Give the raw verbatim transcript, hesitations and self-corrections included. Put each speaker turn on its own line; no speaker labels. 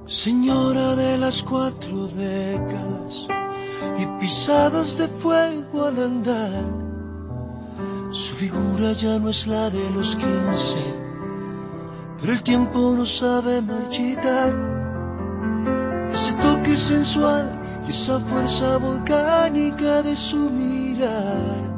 Señora de las cuatro décadas y pisadas de fuego al andar, su figura ya no es la de los quince, pero el tiempo no sabe marchitar. Ese toque sensual y esa fuerza volcánica de su mirar